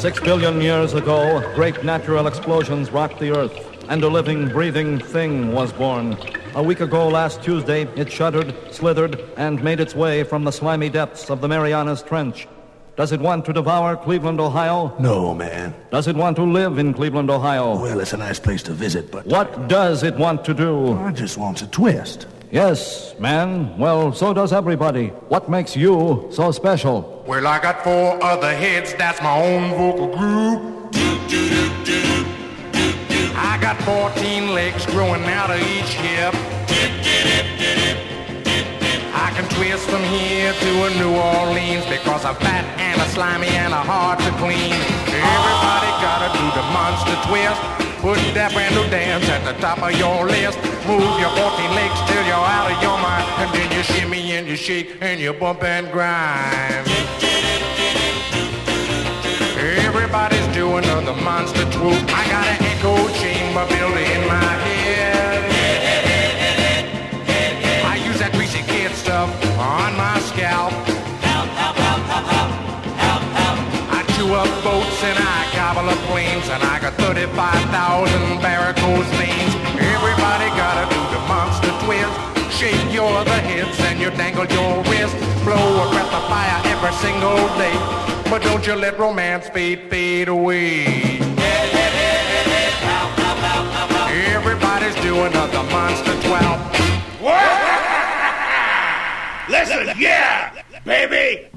6 billion years ago, great natural explosions rocked the Earth, and a living, breathing thing was born. A week ago last Tuesday, it shuddered, slithered, and made its way from the slimy depths of the Marianas Trench. Does it want to devour Cleveland, Ohio? No, man. Does it want to live in Cleveland, Ohio? Well, it's a nice place to visit, but... What does it want to do? I just want a twist. Yes, man. Well, so does everybody. What makes you so special? Well, I got 4 other heads, that's my own vocal group. I got 14 legs growing out of each hip. I can twist from here to a New Orleans because I'm fat and a slimy and a hard to clean. Everybody gotta do the monster twist. Put that brand new dance at the top of your list. Move your 14 legs till you're out of your mind. And then you shimmy and you shake and you bump and grind. Everybody's doing the monster swoop. I got an echo chamber built in my head. I use that greasy kid stuff on my scalp. Help, help, help, help, help, help, help. I chew up boats and I gobble up planes, and I got 35,000 varicose veins. Everybody gotta do the monster twist. Shake your other hips and you dangle your wrist. Blow a breath of fire every single day. But don't you let romance fade away. Everybody's doing the monster 12. What? Listen, yeah, baby.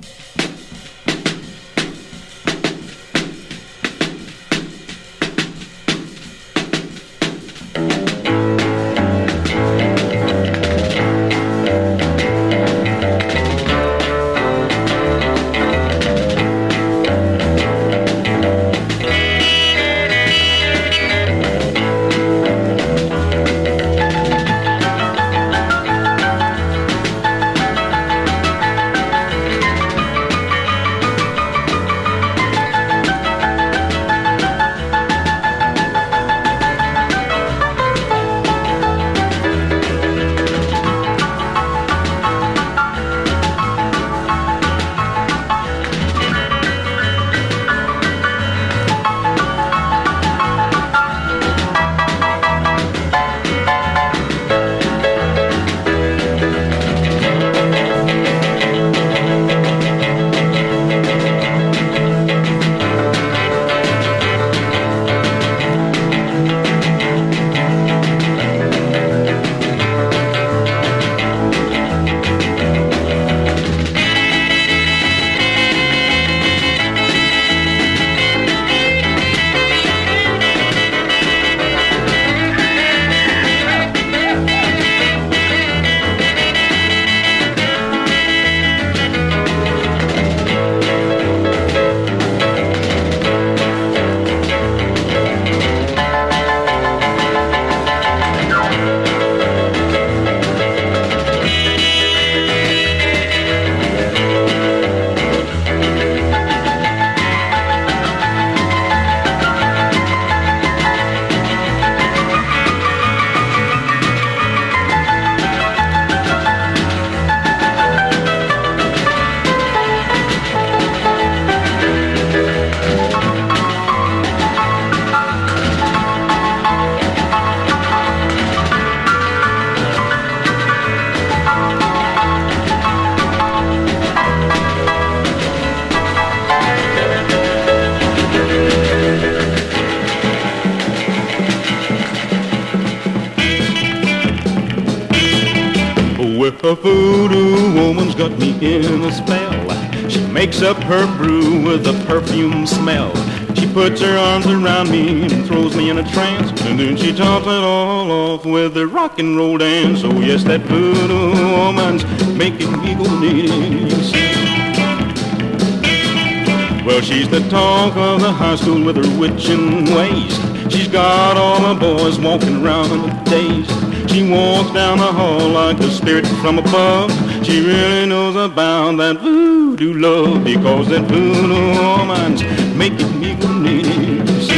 A voodoo woman's got me in a spell. She makes up her brew with a perfume smell. She puts her arms around me and throws me in a trance, and then she tops it all off with a rock and roll dance. Oh yes, that voodoo woman's making me go dance. Well, she's the talk of the high school with her witching ways. She's got all the boys walking around in a daze. She walks down the hall like a spirit from above. She really knows about that voodoo love, because that voodoo woman's making me go nuts.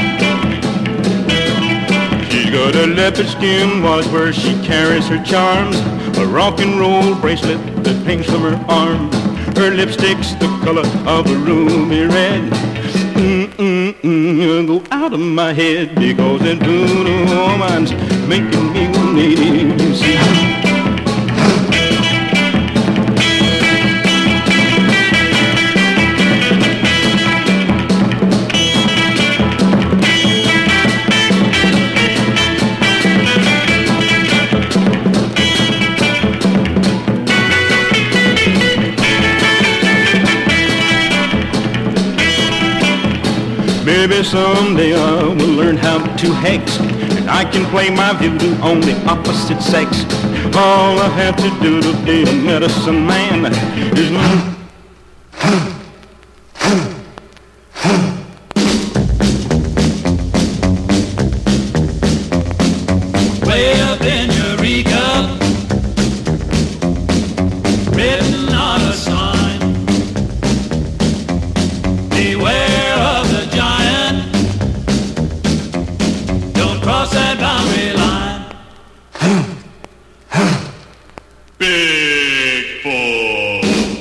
She's got a leopard skin watch where she carries her charms, a rock and roll bracelet that hangs from her arm. Her lipstick's the color of a ruby red, go out of my head because that blue woman's making me need you see. Maybe someday I will learn how to hex, and I can play my voodoo on the opposite sex. All I have to do to be a medicine man is way up in Eureka, written on a sign, beware of the giant, don't cross that boundary line. Big Bull.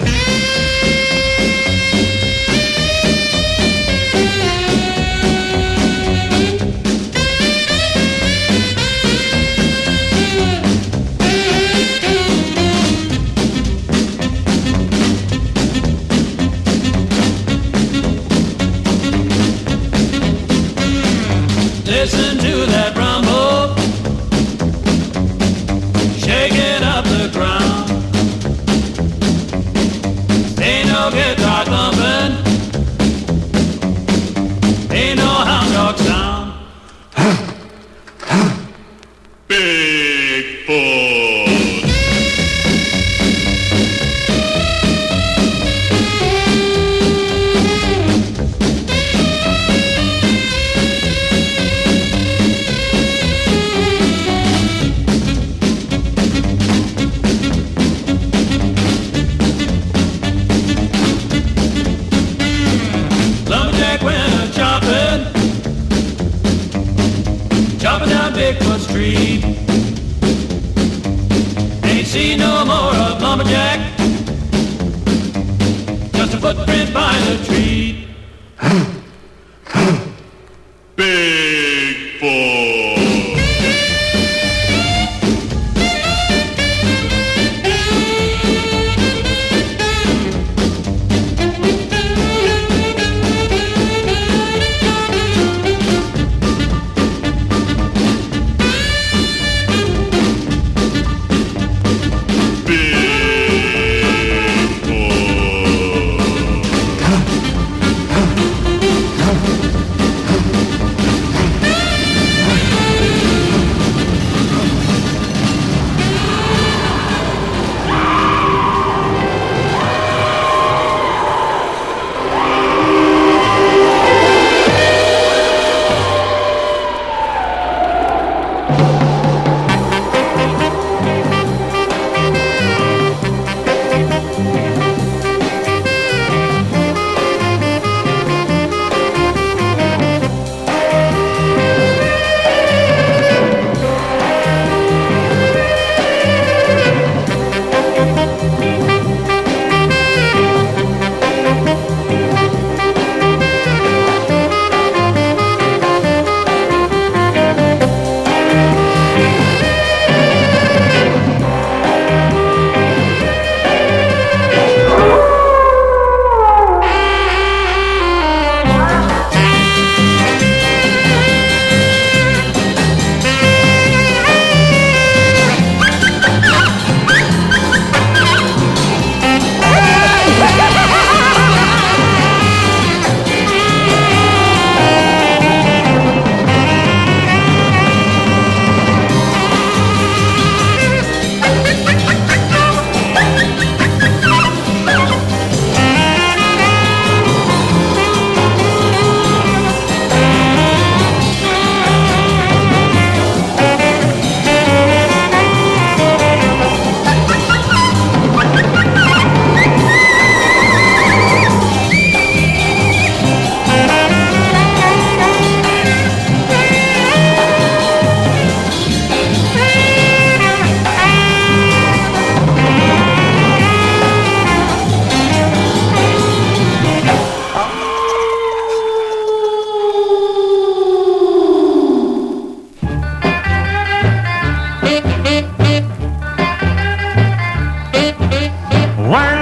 Listen to that rumble, shaking up the ground. Ain't no guitar thumping, ain't no hound dog sound. Big Bull. Lumberjack went a-chopping, chopping down Bigfoot Street. Ain't seen no more of Lumberjack, just a footprint by the tree. Big Bull.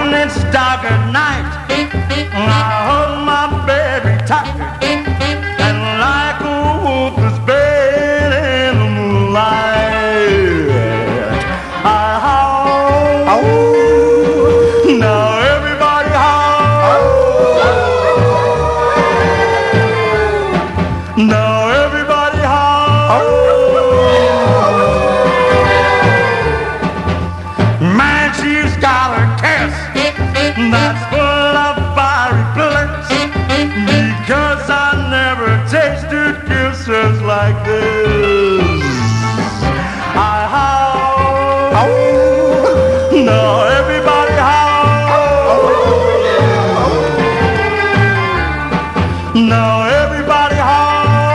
When it's dark at night, I hold my baby tight, and like a wolf is bayed in the moonlight, I howl. Now everybody howl. Now everybody howl. Man, she's got a kiss that's full of fiery bullets, because I never tasted kisses like this. I howl. Now everybody howl. Now everybody howl.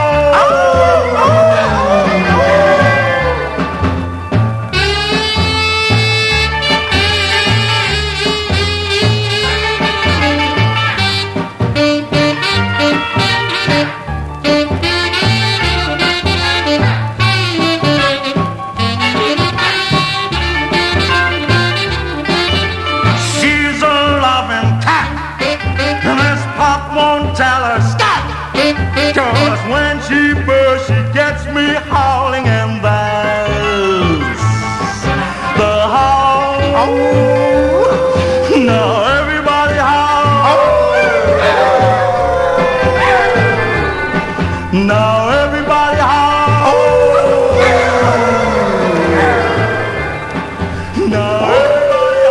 She's a loving cat, and this pop won't tell her stop. 'Cause when she bursts, she gets me howling, and that's the howl. Now everybody howl. Now everybody howl. Now everybody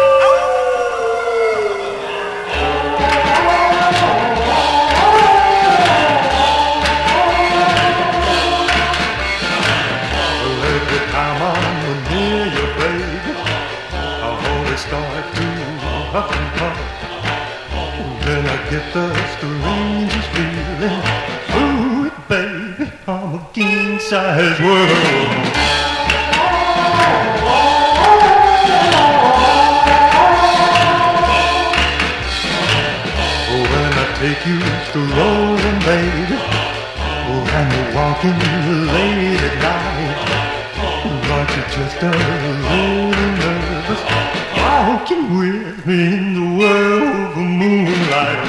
every time I'm near you, baby, I always start to huff and puff. Then I get the strangest feeling. Ooh, baby, I'm a king-size world. Oh, when I take you strolling, baby, oh, and you're walking late at night, aren't you just a little nervous? Walking with me in the world of moonlight.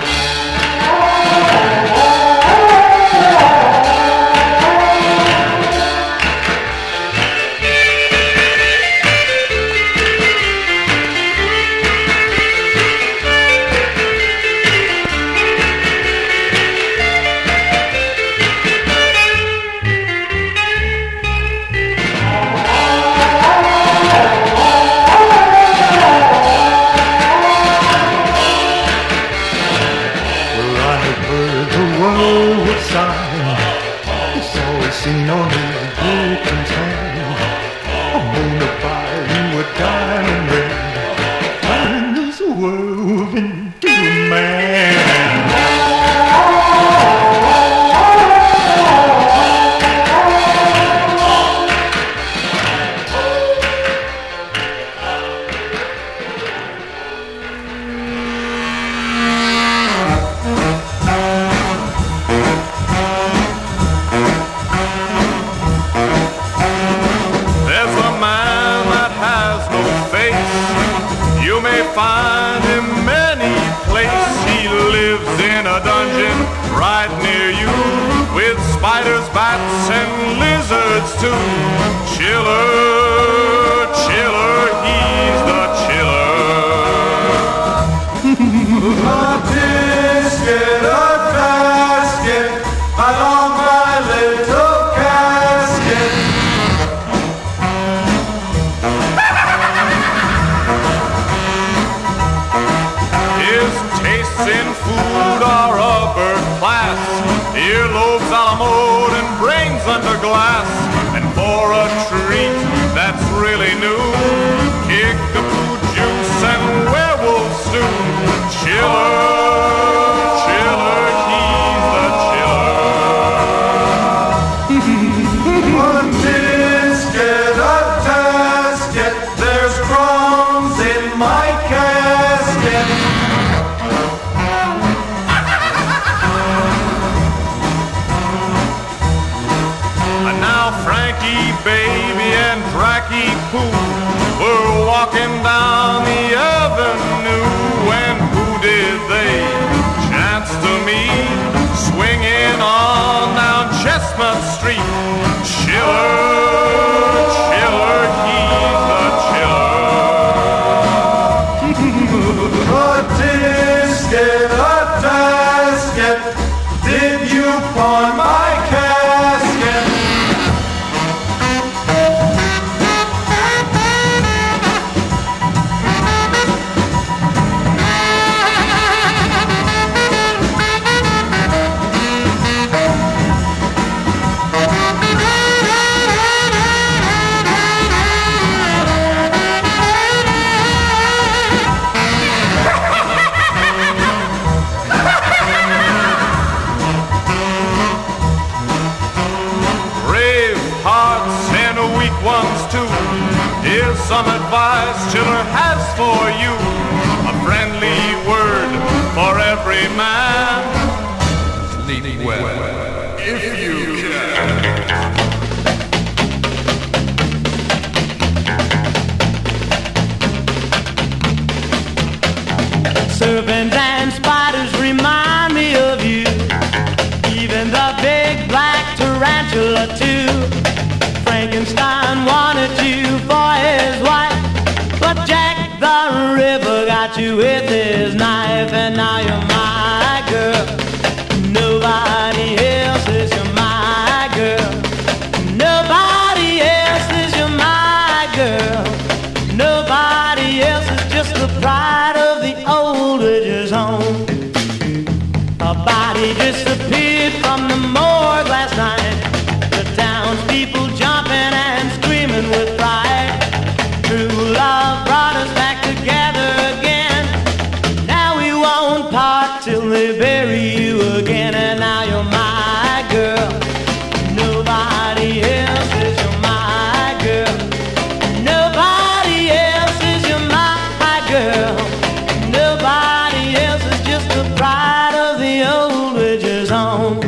It's always seen on his broken sand. I'm gonna buy you a diamond ring, turn this world into a man. Find him any place. He lives in a dungeon right near you, with spiders, bats, and lizards too. Chiller, chiller, he's the chiller. A biscuit, a basket, along my little casket. In food are upper class, earlobes a la mode and brains under glass. And for a treat that's really new, kickapoo juice and werewolf stew. Chiller, chiller, he's the chiller. A biscuit, a tasket, there's crumbs in my casket. baby mine. Sleep well, if you can. Serpents and spiders remind me of you. Even the big black tarantula too. Frankenstein wanted you for his wife, but Jack the Ripper got you with his knife. And now you're my girl. Nobody else is your my girl. Nobody else is your my girl. Nobody else is just the pride of the old Ridges home. A body disappeared from the morgue last night. The townspeople jumping and screaming with pride. True love brought us back together again. Now we won't part till they bury you again. And now you're my girl. Nobody else is your my girl. Nobody else is your my girl. Nobody else is just the pride of the old Ridges home.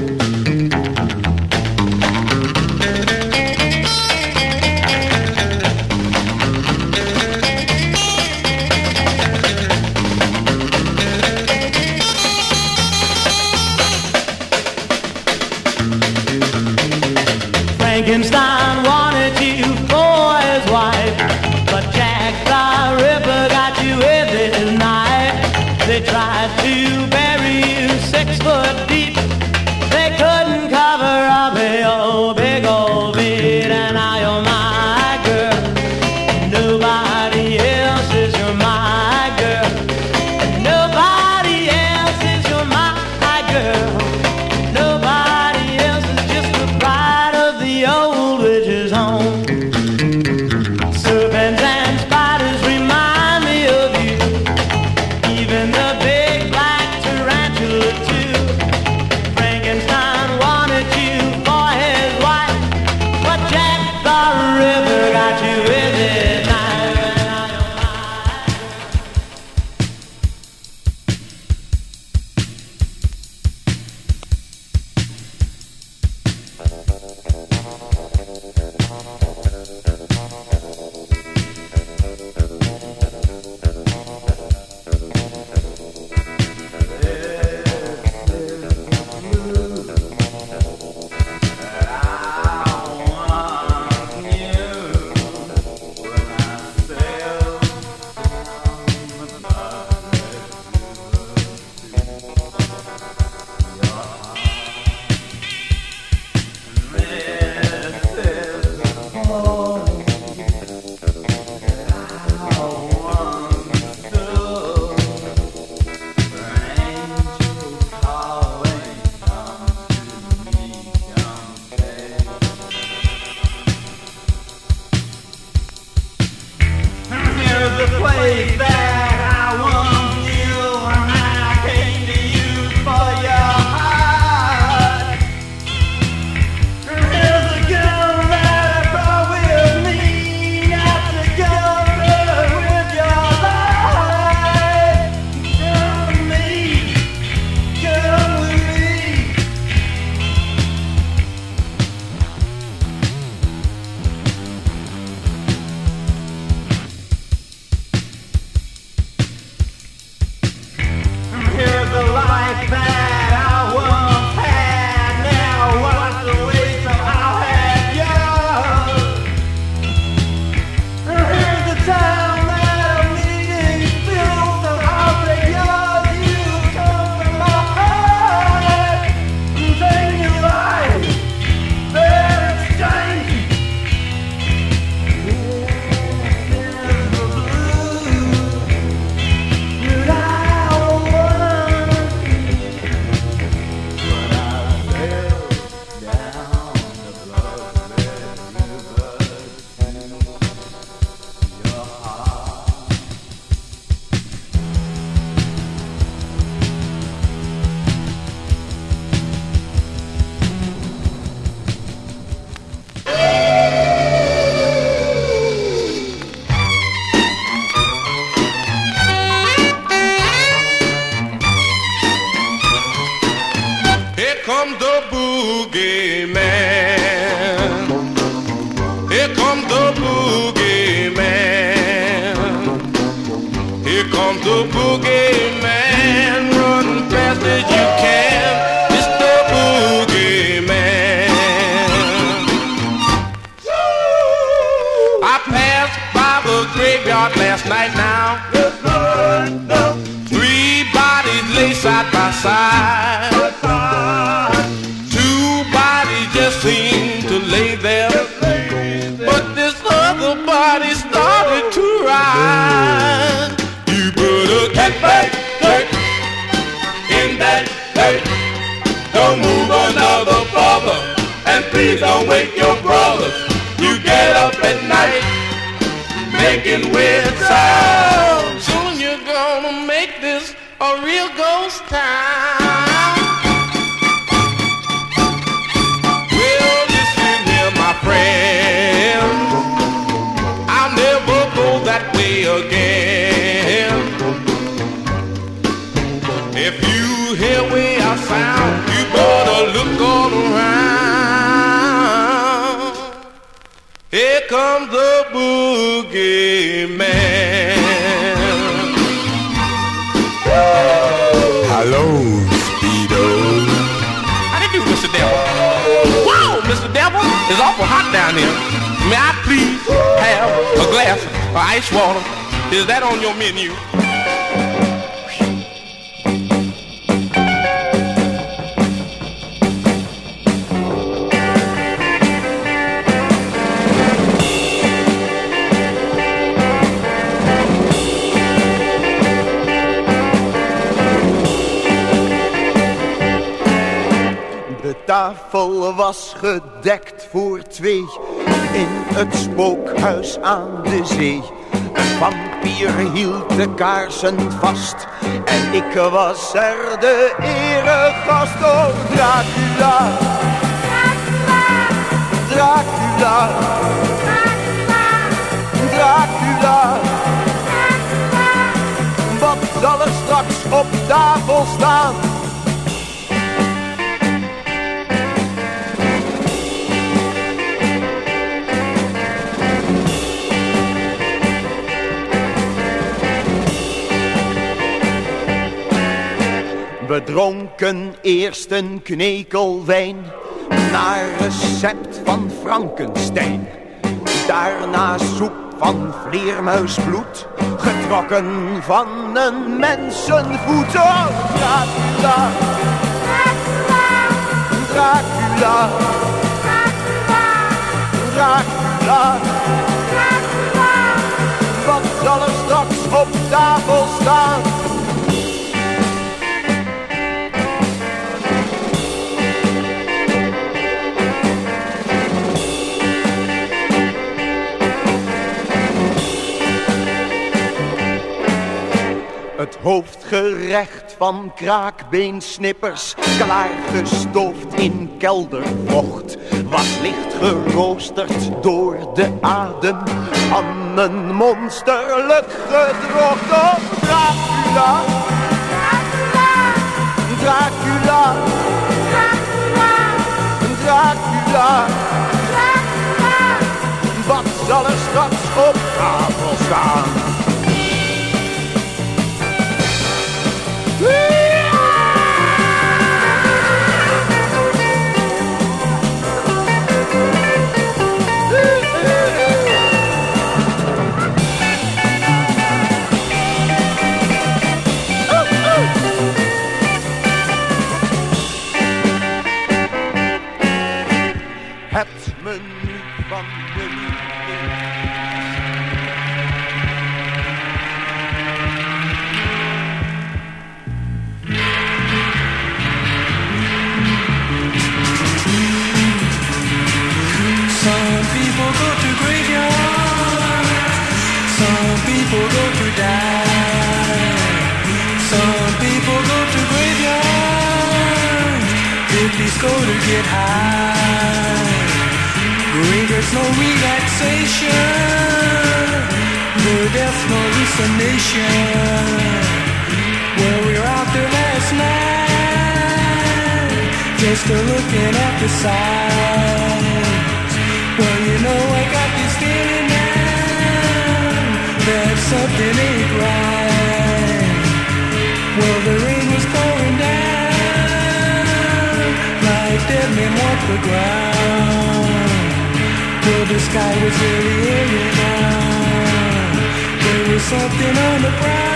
Frankenstein wanted you for his wife, but Jack the Ripper got you with his knife. They tried to bury you 6 foot deep. They couldn't cover up your big old feet. And now you're my girl. Nobody else is your my girl. Nobody else is your my girl. Nobody else is just the pride of the old Ridges home. Serpents and spiders remind me of you. Even the big black tarantula too. Frankenstein wanted you for his wife, but Jack the Ripper got you with his knife. comes the boogeyman. Here comes the boogeyman. Here comes the boogeyman. Run fast as you can, Mr. Boogeyman. I passed by the graveyard last night now. 3 bodies lay side by side. 2 bodies just seemed to lay there. But this other body started to rise. You put a get back dirt in that dirt. Don't move another brother, and please don't wake your brothers. You get up at night making weird sounds. Soon you're gonna make this a real ghost town. Well, listen here, my friend, I'll never go that way again. If you hear way I sound, you better look all around. Here comes the boogeyman. Hello, Speedo. How do you do, Mr. Devil? Wow, Mr. Devil, it's awful hot down here. May I please have a glass of ice water? Is that on your menu? De tafel was gedekt voor 2 in het spookhuis aan de zee. Een vampier hield de kaarsen vast en ik was er de eregast. Oh, Dracula, Dracula, Dracula. Wat zal er straks op tafel staan? We dronken eerst een knekelwijn naar recept van Frankenstein. Daarna soep van vleermuisbloed, getrokken van een mensenvoet. Oh, Dracula, Dracula, Dracula. Wat zal er straks op tafel staan? Het hoofdgerecht van kraakbeensnippers, klaargestoofd in keldervocht, was licht geroosterd door de adem van een monsterlijk gedrocht. Oh, Dracula, Dracula, Dracula, Dracula. Wat zal er straks op tafel staan? Het menu van de liefde. Some people go to graveyards, some people go to die. Some people go to graveyards, hippies go to get high. Graveyards no relaxation, no death, no hallucination. Well, we were out there last night, just a looking at the signs. Well, you know I got this feeling now that something ain't right. Well, the rain was pouring down like dead men walk the ground. Well, the sky was really eerie now. There was something on the ground.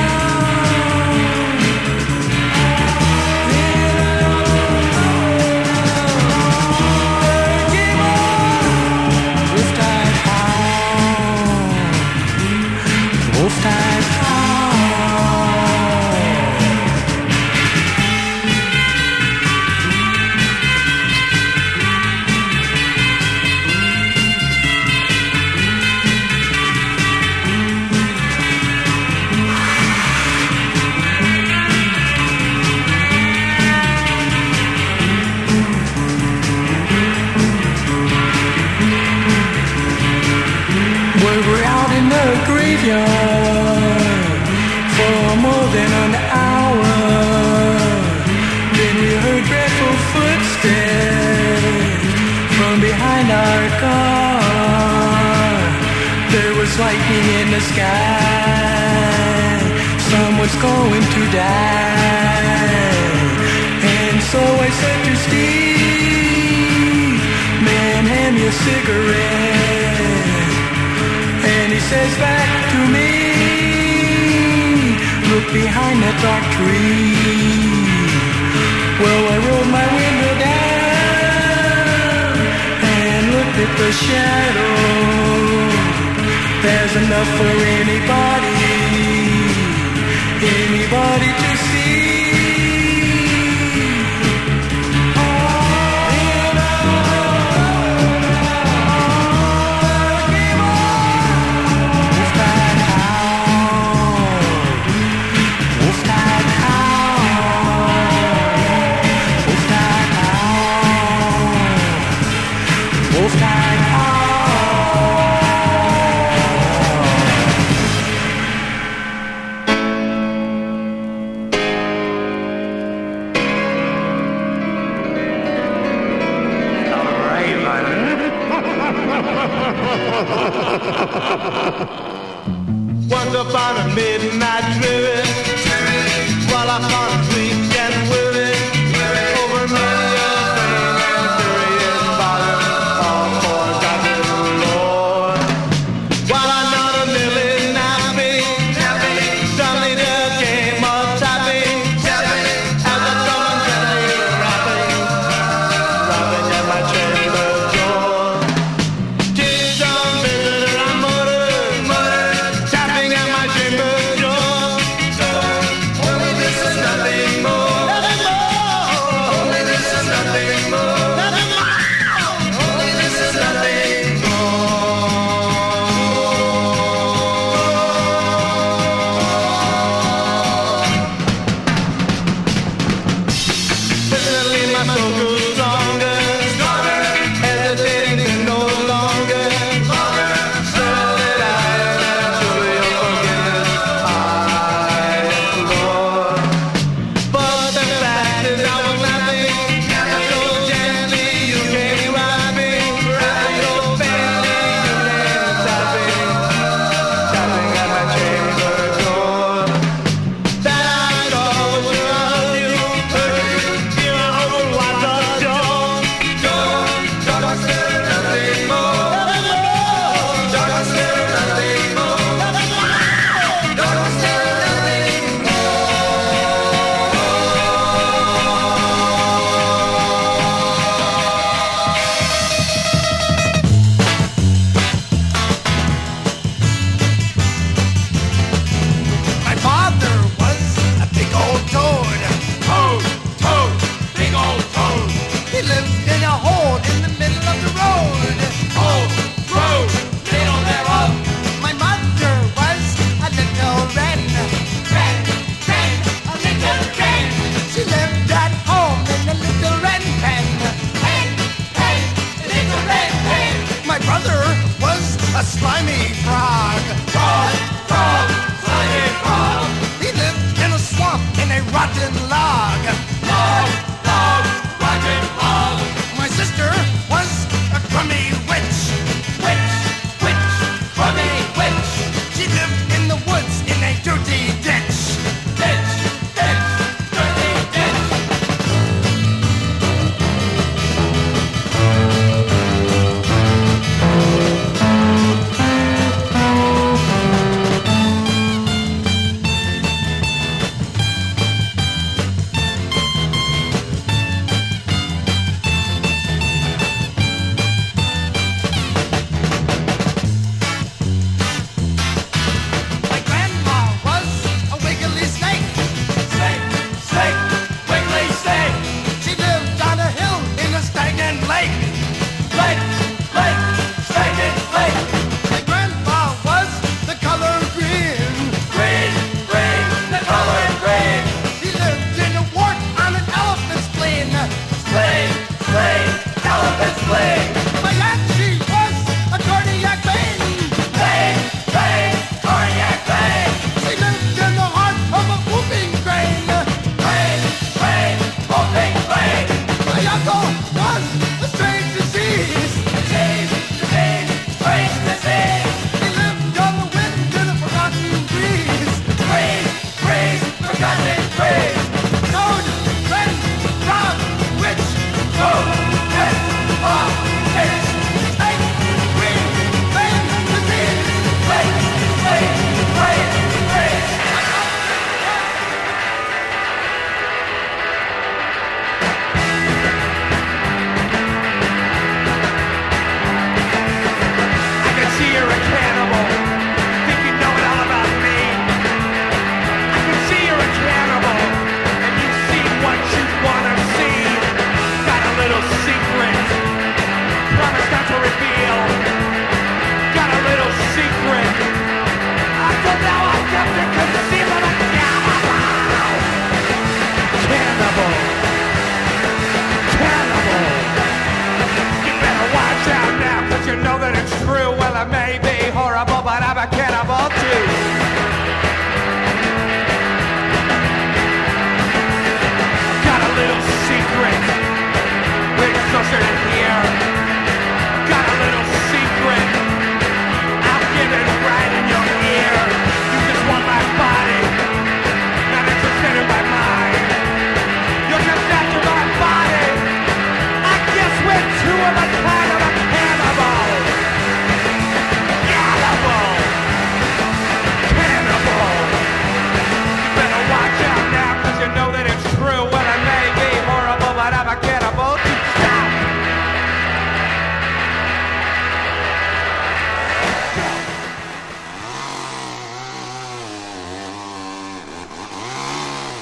For more than an hour, then we heard dreadful footsteps from behind our car. There was lightning in the sky, someone's going to die. And so I said to Steve, man, hand me a cigarette. And he says back to me, look behind that dark tree. Well, I rolled my window down and looked at the shadows. There's enough for anybody to see. Once upon a midnight driven, while I caught a weak and willing, over many a thing and curious bother, all forgotten, Lord. While I'm not a milling napping, suddenly there came a tapping, as the drum gently rapping at my chamber door. 'Tis some visitor I muttered, tapping at my chamber door. Oh, this is nothing more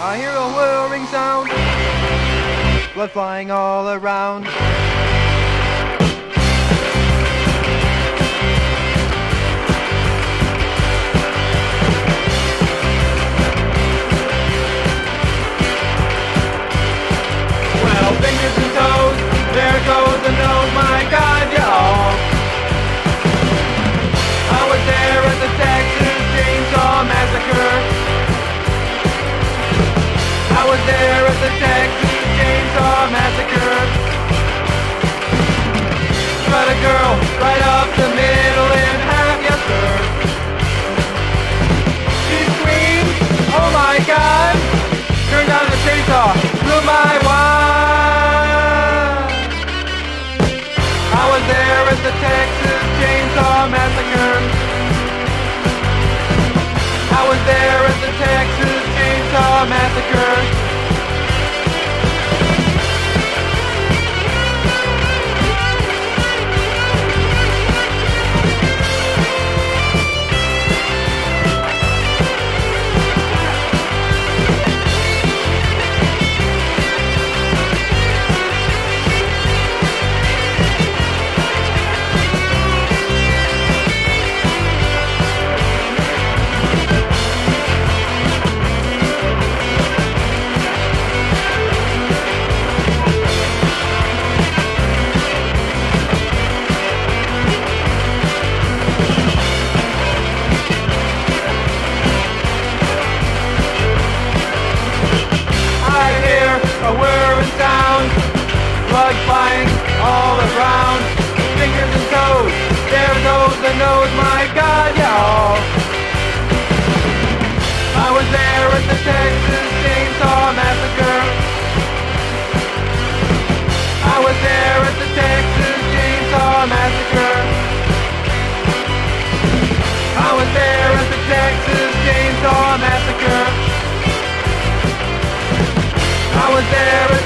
I hear a whirring sound, blood flying all around. Well, fingers and toes, there goes the nose, my God, y'all. I was there at the Texas Chainsaw Massacre. I was there at the Texas Chainsaw Massacre. Cut a girl right up the middle in half, yes sir. She screamed, oh my God. Turned on the chainsaw, blew my wine. I was there at the Texas Chainsaw Massacre. I was there at the Texas Chainsaw Massacre. A whirring sound, blood flying all around. Fingers and toes, there goes the nose, my God, y'all. I was there at the Texas Chainsaw Massacre. I was there at the Texas Chainsaw Massacre. I was there at the Texas Chainsaw Massacre. I was there